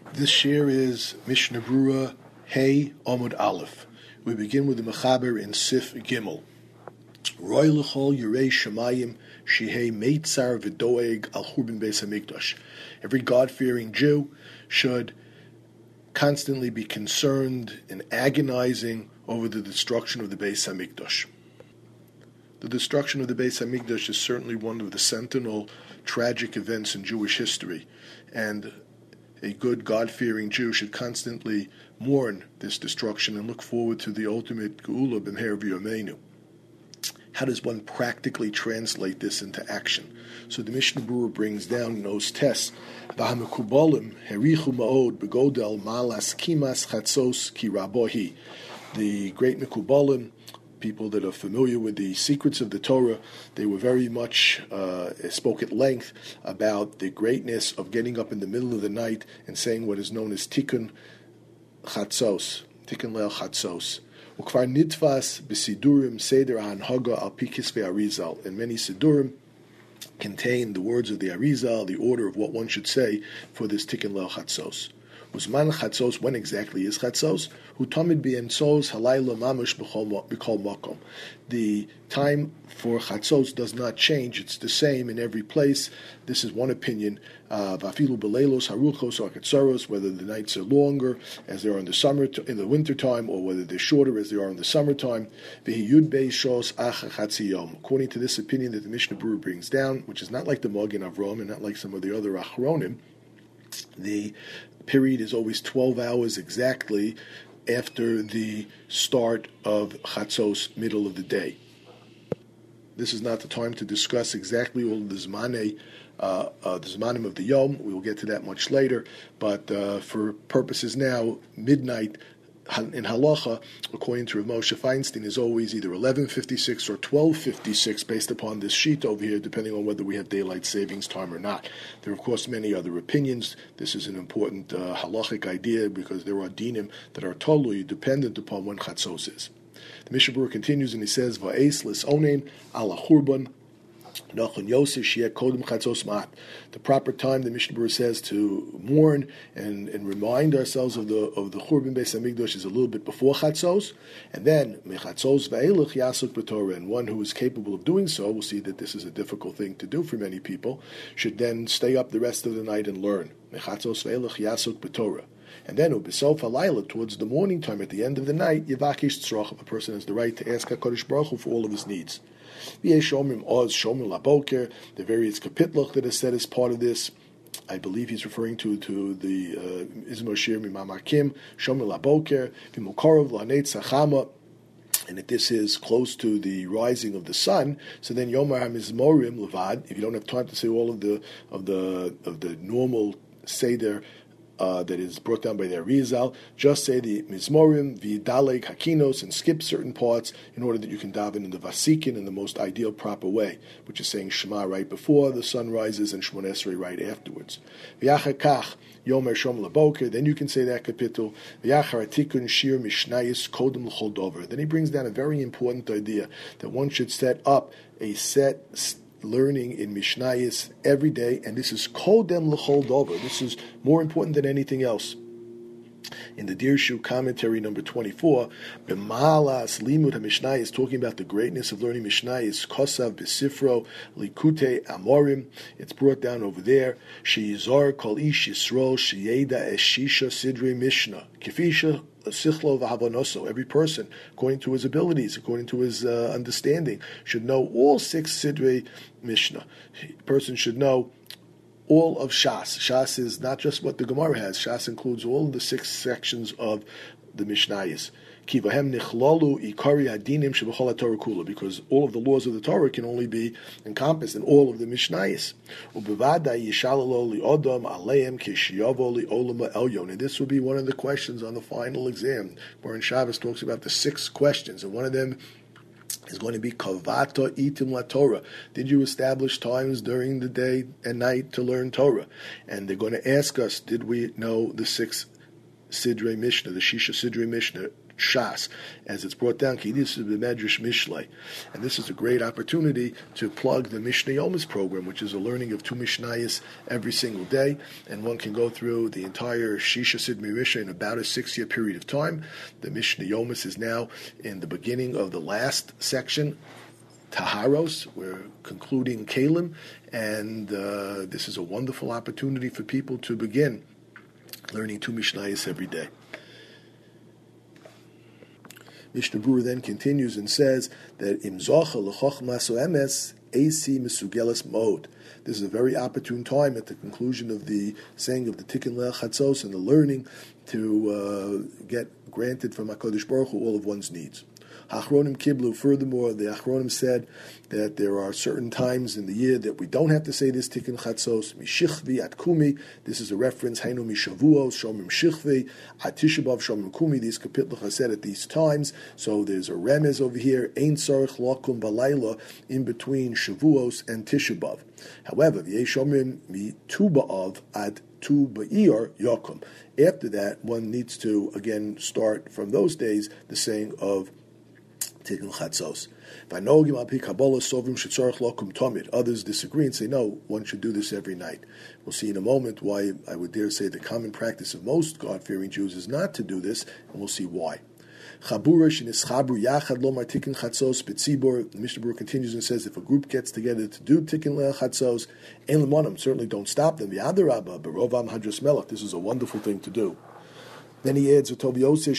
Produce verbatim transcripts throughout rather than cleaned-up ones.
This shir is Mishnah Brura Hey Amud Aleph. We begin with the Mechaber in Sif Gimel. Roy l'chol yirei shemayim shehei meitzar v'doeg al churban beis hamikdash. Every God-fearing Jew should constantly be concerned and agonizing over the destruction of the Beis Hamikdash. The destruction of the Beis Hamikdash is certainly one of the sentinel tragic events in Jewish history, and a good God-fearing Jew should constantly mourn this destruction and look forward to the ultimate Geula b'mher v'yomeinu. How does one practically translate this into action? So the Mishnah Brura brings down in those tests, V'hamekubalim herichu ma'od begodel malas kimas chatzos ki rabohi. The great Mekubalim, people that are familiar with the secrets of the Torah, they were very much, uh, spoke at length about the greatness of getting up in the middle of the night and saying what is known as Tikkun Chatzos, Tikkun Leil Chatzos. Ukvar nitvas b'sidurim seder hanhaga al pikis ve'arizal. And many sidurim contain the words of the Arizal, the order of what one should say for this Tikkun Leil Chatzos. Uzman Chatzos, when exactly is Chatzos? Hu tamid b'emtzos halayla mamash b'kol makom. The time for Chatzos does not change; it's the same in every place. This is one opinion. Vafilu beleilos haruchos or ketzaros, whether the nights are longer as they are in the summer, in the winter time, or whether they're shorter as they are in the summertime. V'hiyud beishos acha chatziyom. According to this opinion that the Mishnah Brura brings down, which is not like the Magen Avram and not like some of the other Achronim, the period is always twelve hours exactly after the start of Chatzos, middle of the day. This is not the time to discuss exactly all of the Zmanei, uh, uh, the Zmanim of the Yom. We will get to that much later, but uh, for purposes now, midnight in halacha, according to Rav Moshe Feinstein, is always either eleven fifty-six or twelve fifty-six, based upon this sheet over here, depending on whether we have daylight savings time or not. There are, of course, many other opinions. This is an important uh, halachic idea because there are dinim that are totally dependent upon when chatzos is. The Mishnah Brura continues and he says, "Va'es lisonein ala churban." The proper time, the Mishnah Brura says, to mourn and, and remind ourselves of the of the Churban Beis Hamikdash is a little bit before Chatzos, and then Mechatzos ve'elach yasuk b'Torah. And one who is capable of doing so, we'll see that this is a difficult thing to do for many people, should then stay up the rest of the night and learn. Mechatzos ve'elach yasuk b'Torah. And then, u'besof halayla, towards the morning time, at the end of the night, yivakish tzroch, a person has the right to ask HaKadosh Baruch Hu for all of his needs. The various kapitloch that is said as part of this, I believe he's referring to to the Izmor Shir Mimamakim, Shomil Laboker, Vimukarov Lanet Sachama, and that this is close to the rising of the sun. So then Yomar HaMizmorim Levad, if you don't have time to say all of the of the of the normal Seder Uh, that is brought down by the Arizal, just say the Mizmorim, V'Dalek, Hakinos, and skip certain parts in order that you can daven in the Vasikin in the most ideal, proper way, which is saying Shema right before the sun rises and Shemon Esrei right afterwards. V'yachakach, Yomer Shom Laboker, then you can say that kapitel, V'yachar Atikun Shir Mishnayis Kodem L'chol Dover. Then he brings down a very important idea that one should set up a set st- learning in Mishnayis every day, and this is Kodem L'chol Dover. This is more important than anything else. In the Dirshu commentary number twenty-four, B'malas Limud HaMishnayis, talking about the greatness of learning Mishnayis, Kosav B'Sifro Likute Amorim, it's brought down over there, She'yizar Kol Ish Yisrael She'yeda Eshisha Sidrei Mishnah, Kifisha Sichlo v'Havonoso. Every person, according to his abilities, according to his uh, understanding, should know all six Sidrei Mishnah. A person should know all of Shas. Shas is not just what the Gemara has. Shas includes all of the six sections of the Mishnayos. Kivahem nichlalu ikari hadinim shebechol haTorah kula, because all of the laws of the Torah can only be encompassed in all of the Mishnayos. Ubevada yishalalo liodam aleim kishiyavo liolama elyon. And this will be one of the questions on the final exam, where in Shabbos talks about the six questions, and one of them is going to be Kavata Itim La Torah. Did you establish times during the day and night to learn Torah? And they're going to ask us, did we know the six Sidrei Mishnah, the Shisha Sidrei Mishnah, Shas, as it's brought down, Kidis B'Medrash Mishlei. And this is a great opportunity to plug the Mishnah Yomis program, which is a learning of two Mishnayos every single day, and one can go through the entire Shisha Sidmei Mishnah in about a six-year period of time. The Mishnah Yomis is now in the beginning of the last section, Taharos. We're concluding Kalim, and uh, this is a wonderful opportunity for people to begin learning two Mishnayos every day. Mishnah Berurah then continues and says that Im zocha l'chochmas emes eisi mesugelas mod. This is a very opportune time at the conclusion of the saying of the Tikkun Leil Chatzos and the learning to uh, get granted from HaKadosh Baruch Hu all of one's needs. Achronim Kiblu, furthermore, the Achronim said that there are certain times in the year that we don't have to say this Tikkun Chatzos, Mishichvi at Kumi. This is a reference, Hainu Mishavuos, Shomim Shichvi, at Tisha B'Av, Shomim Kumi. These kapitluch are said at these times. So there's a remez over here, Ein Sarich Lakum Balayla, in between Shavuos and Tisha B'Av. However, V'yeshomim Mi Tu B'Av ad Tu B'Iyar Yakum. After that, one needs to, again, start from those days the saying of Tikkun Chatzos. Others disagree and say, no, one should do this every night. We'll see in a moment why I would dare say the common practice of most God-fearing Jews is not to do this, and we'll see why. The Mishnah Berurah continues and says, if a group gets together to do Tikkun Leil Chatzos, certainly don't stop them. This is a wonderful thing to do. Then he adds, better to say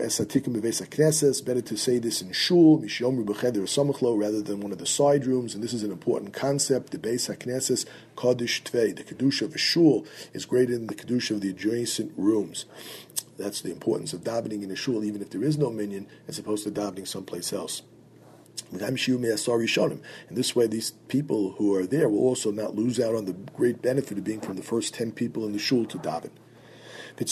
this in shul, rather than one of the side rooms, and this is an important concept. The Beis HaKnesses, Kaddish Tvei, the Kedusha of a shul is greater than the Kedusha of the adjacent rooms. That's the importance of davening in a shul, even if there is no minyan, as opposed to davening someplace else. And this way, these people who are there will also not lose out on the great benefit of being from the first ten people in the shul to daven. And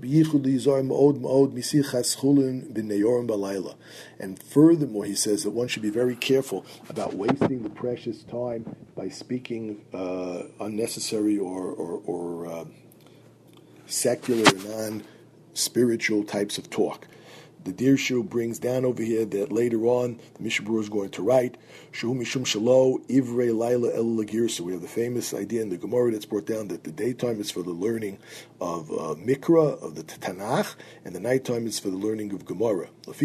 furthermore, he says that one should be very careful about wasting the precious time by speaking uh, unnecessary or, or, or uh, secular, non-spiritual types of talk. The Dirshu brings down over here that later on the Mishnah Berurah is going to write Shu Mishum Shalo Ivrei Laila El Lagirsa. We have the famous idea in the Gemara that's brought down that the daytime is for the learning of uh, Mikra, of the Tanakh, and the nighttime is for the learning of Gemara. If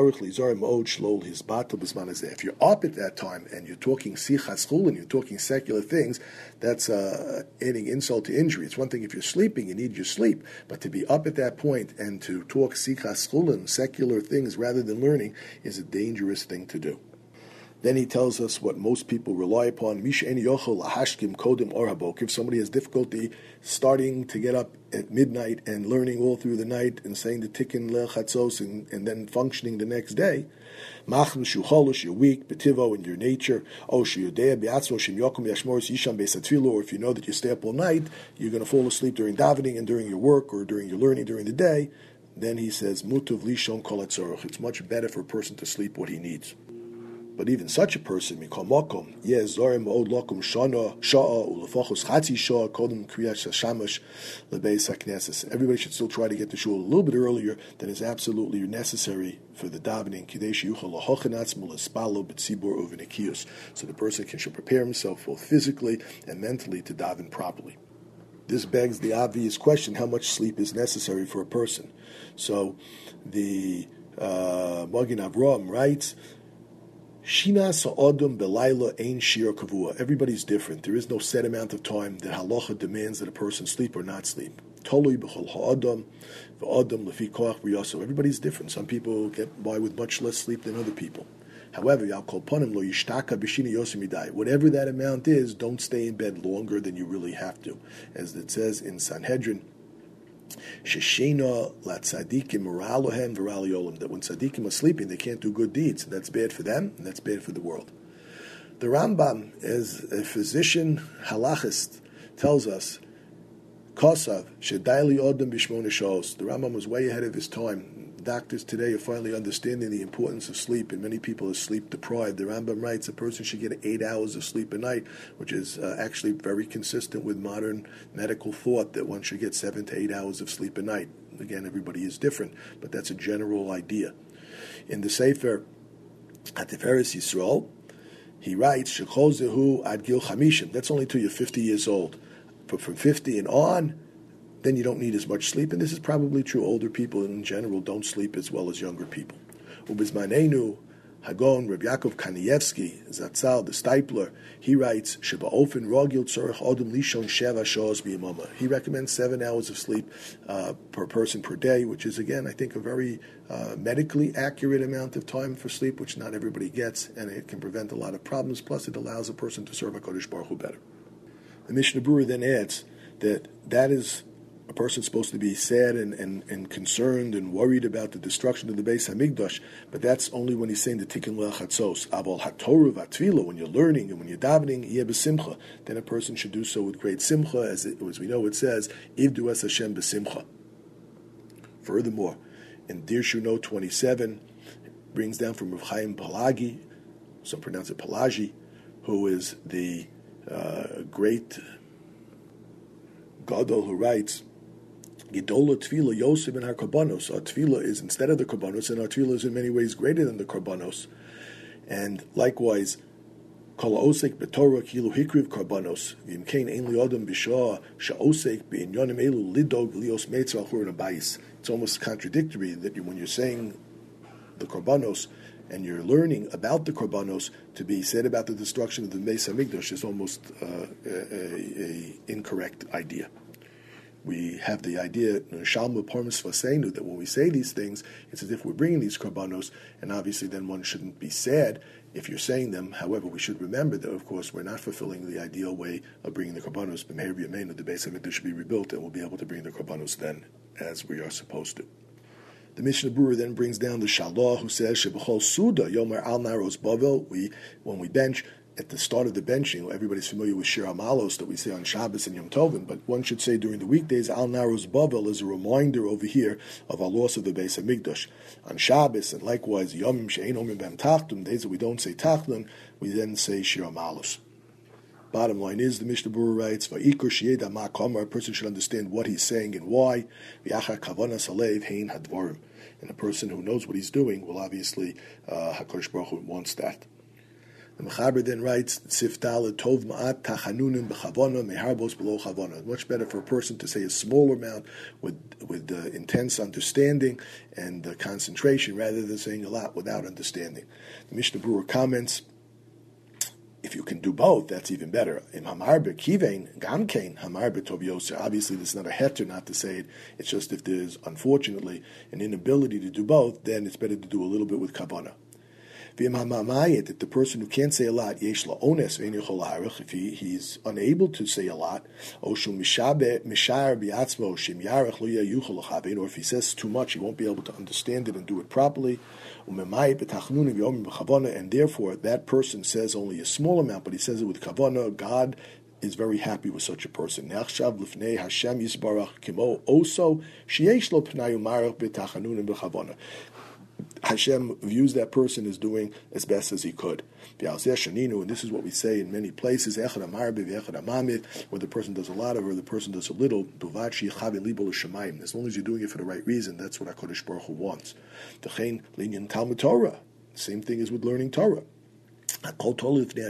you're up at that time and you're talking Sichas Chul and you're talking secular things, that's uh, adding insult to injury. It's one thing if you're sleeping, you need your sleep, but to be up at that point and to talk Sichas Chul and secular things rather than learning is a dangerous thing to do. Then he tells us what most people rely upon. If somebody has difficulty starting to get up at midnight and learning all through the night and saying the Tikkun Leil Chatzos and, and then functioning the next day, you're weak, betivo in your nature, or if you know that you stay up all night, you're going to fall asleep during davening and during your work or during your learning during the day, then he says, Mutuv lishon kol hatzorach. It's much better for a person to sleep what he needs. But even such a person, mikol makom, yeh zorim od lakum shana sha'a ulefachos chatzi sha'a kodem kriyas hashamash lebeis hakneses. Everybody should still try to get to shul a little bit earlier than is absolutely necessary for the davening. Kidesh yuchal lahochenatz mulespalo b'tzibur uvenikiyus. So the person can should prepare himself both physically and mentally to daven properly. This begs the obvious question: how much sleep is necessary for a person? So the uh, Magen Avraham writes, Shina sa'odum belayla ein shir kavua. Everybody's different. There is no set amount of time that halacha demands that a person sleep or not sleep. Tolui b'chol ha'adam v'adam lefi koach b'yaso. Everybody's different. Some people get by with much less sleep than other people. However, Yal kol panim lo yishtaka b'shina yosim yidai. Whatever that amount is, don't stay in bed longer than you really have to. As it says in Sanhedrin, Sheshena la tzadikim moralohem v'raliolim, that when tzadikim are sleeping, they can't do good deeds. And that's bad for them, and that's bad for the world. The Rambam, as a physician halachist, tells us, Kosav shedaili odem b'shmona shos. The Rambam was way ahead of his time. Doctors today are finally understanding the importance of sleep, and many people are sleep deprived. The Rambam writes a person should get eight hours of sleep a night, which is uh, actually very consistent with modern medical thought that one should get seven to eight hours of sleep a night. Again, everybody is different, but that's a general idea. In the Sefer Tiferes Yisrael, he writes, Shechol zehu ad gil chamishim. That's only till you're fifty years old. But from fifty and on, then you don't need as much sleep. And this is probably true. Older people in general don't sleep as well as younger people. Ubizmanenu, Hagon, Reb Yaakov Kanievsky, Zatzal, the Stipler, he writes, Sheba ofen rogil tzorech odom lishon sheva shos b'yamama. He recommends seven hours of sleep uh, per person per day, which is, again, I think, a very uh, medically accurate amount of time for sleep, which not everybody gets, and it can prevent a lot of problems. Plus, it allows a person to serve HaKadosh Baruch Hu better. The Mishnah Berurah then adds that that is a person supposed to be sad and, and, and concerned and worried about the destruction of the Beis Hamikdash, but that's only when he's saying the Tikkun Le'achatzos. Aval HaTorah v'Atfilah, when you're learning and when you're davening, yeh b'simcha, then a person should do so with great simcha, as, it, as we know it says, Ivdu es Hashem b'simcha. Furthermore, in Dirshu Note twenty-seven, it brings down from Rav Chaim Palagi, some pronounce it Palagi, who is the uh, great Gadol who writes, Gedola Tefillah Yosef in our Karbanos. Our Tefillah is instead of the Karbanos, and our Tefillah is in many ways greater than the Karbanos. And likewise, Kol Osek B'Torah Kilu Hikriv Karbanos V'Imkein Ein Liodam B'Shah Sha'osek B'Inyonim Elu Lidog V'Lios Meitzah Churin Abayis. It's almost contradictory that you, when you're saying the Karbanos and you're learning about the Karbanos, to be said about the destruction of the Beis Hamikdash is almost uh, a, a, a incorrect idea. We have the idea, Shalma Parmas Vasenu, that when we say these things, it's as if we're bringing these Karbanos, and obviously then one shouldn't be sad if you're saying them. However, we should remember that, of course, we're not fulfilling the ideal way of bringing the Karbanos. B'meir b'yameinu, the Beis Hamikdash should be rebuilt, and we'll be able to bring the Karbanos then, as we are supposed to. The Mishnah Berurah then brings down the Shalah, who says, Shebechol Suda, Yomer Al Naros Bavel, we, when we bench, at the start of the benching, everybody's familiar with Shir HaMalos that we say on Shabbos and Yom Tovim, but one should say during the weekdays, Al Naros Bavel is a reminder over here of our loss of the Beis Hamikdash. On Shabbos, and likewise, Yomim She'ein Omim B'Hem Tachtum, days that we don't say Tachlim, we then say Shir HaMalos. Bottom line is, the Mishnah Berurah writes, Va'ikor Sheyeda Ma Kamar, a person should understand what he's saying and why. V'yachar Kavanas Alev Hein Hadvarim. And a person who knows what he's doing will obviously, uh, HaKadosh Baruch Hu wants that. The Mechaber then writes, Siftala Tov Ma'at Tachanunim B'Chavona Meharbos Below Chavona. Much better for a person to say a small amount with with uh, intense understanding and uh, concentration rather than saying a lot without understanding. The Mishnah Berurah comments, if you can do both, that's even better. Im Hamarbe Kivein Gamkein Hamarbe Tov Yoser. Obviously, this is not a heter not to say it. It's just if there's, unfortunately, an inability to do both, then it's better to do a little bit with Kavanah. That the person who can't say a lot, if he, he's unable to say a lot, or if he says too much, he won't be able to understand it and do it properly. And therefore, that person says only a small amount, but he says it with kavanah. God is very happy with such a person. Hashem views that person as doing as best as he could. And this is what we say in many places, where the person does a lot of or the person does a little. As long as you're doing it for the right reason, that's what HaKadosh Baruch Hu wants. Same thing as with learning Torah. God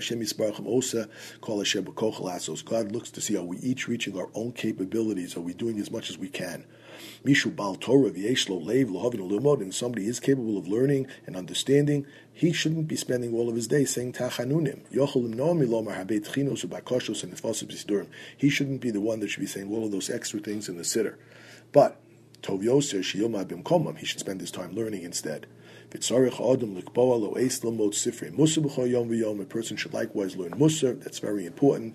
looks to see, are we each reaching our own capabilities? Are we doing as much as we can? Mishu Bal Torah v'yeshlo leiv lohavin u'limod, and somebody is capable of learning and understanding, he shouldn't be spending all of his day saying tachanunim. Yochel imnoam milomar habeit chinos u'bakoshos and nefosib b'sidurim. He shouldn't be the one that should be saying all of those extra things in the siddur. But Tov Yoser sheyomad b'mkomam, he should spend his time learning instead. A person should likewise learn Musar. That's very important.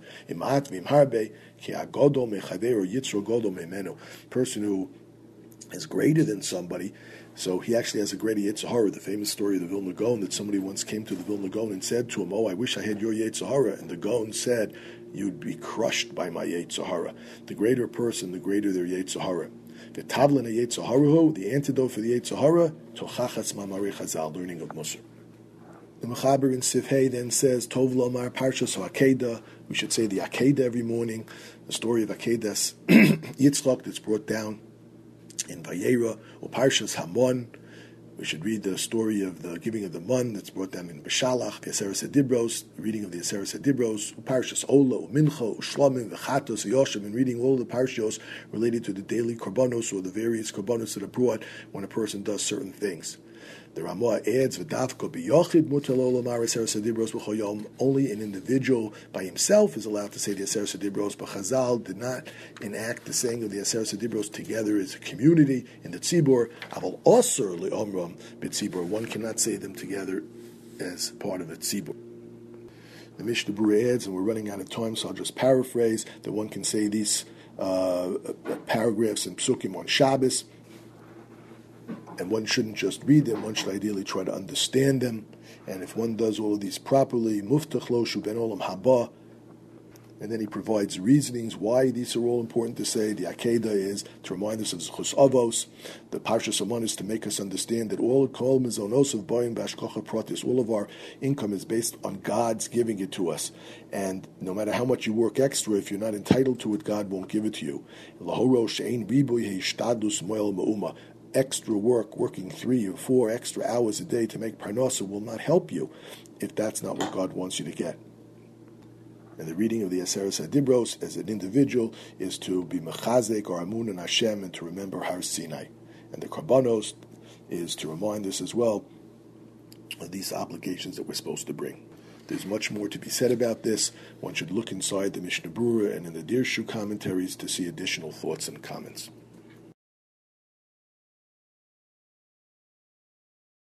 Person who is greater than somebody, so he actually has a greater Yetzer Hara. The famous story of the Vilna Gaon, that somebody once came to the Vilna Gaon and said to him, "Oh, I wish I had your Yetzer Hara." And the Gaon said, "You'd be crushed by my Yetzer Hara." The greater person, the greater their Yetzer Hara. The Tavlin Yetzer Hara, the antidote for the Yetzer Hara, Tochachas Mamari Chazal, learning of Musar. The Mechaber in Sifhei then says, Tov Lomar Parshas HaAkedah. We should say the Akedah every morning. The story of Akedas Yitzchak that's brought down in Vayera, or Parshas Hamon. We should read the story of the giving of the mun that's brought down in Beshalach, the Aseret Dibros, the reading of the Aseret Dibros, Parshas Ola, Mincha, Shlamim, V'chatos, Yoshim, and reading all the parshos related to the daily korbanos or the various korbanos that are brought when a person does certain things. The Ramah adds, "V'davka biyochid mutar lo lomar Aseret Dibros b'chol yom." Only an individual by himself is allowed to say the Aseret Dibros, but Chazal did not enact the saying of the Aseret Dibros together as a community in the tzibur. Aval osur leomram b'tzibur. One cannot say them together as part of a tzibur. The Mishnah Berurah adds, and we're running out of time, so I'll just paraphrase, that one can say these uh, paragraphs and psukim on Shabbos, and one shouldn't just read them, one should ideally try to understand them. And if one does all of these properly, muftach lo shu ben olam haba, and then he provides reasonings why these are all important to say. The Akedah is to remind us of Zechus Avos. The Parshas Hamon is to make us understand that all kol mizonos of boyim b'ashkocha pratis, all of our income is based on God's giving it to us. And no matter how much you work extra, if you're not entitled to it, God won't give it to you. Lahoro she'ein riboy heishtadlus moel ma'uma. Extra work, working three or four extra hours a day to make parnasa will not help you if that's not what God wants you to get. And the reading of the Aseret Dibros as an individual is to be mechazek or amun and Hashem and to remember Har Sinai. And the Karbanos is to remind us as well of these obligations that we're supposed to bring. There's much more to be said about this. One should look inside the Mishnah Berurah and in the Dirshu commentaries to see additional thoughts and comments.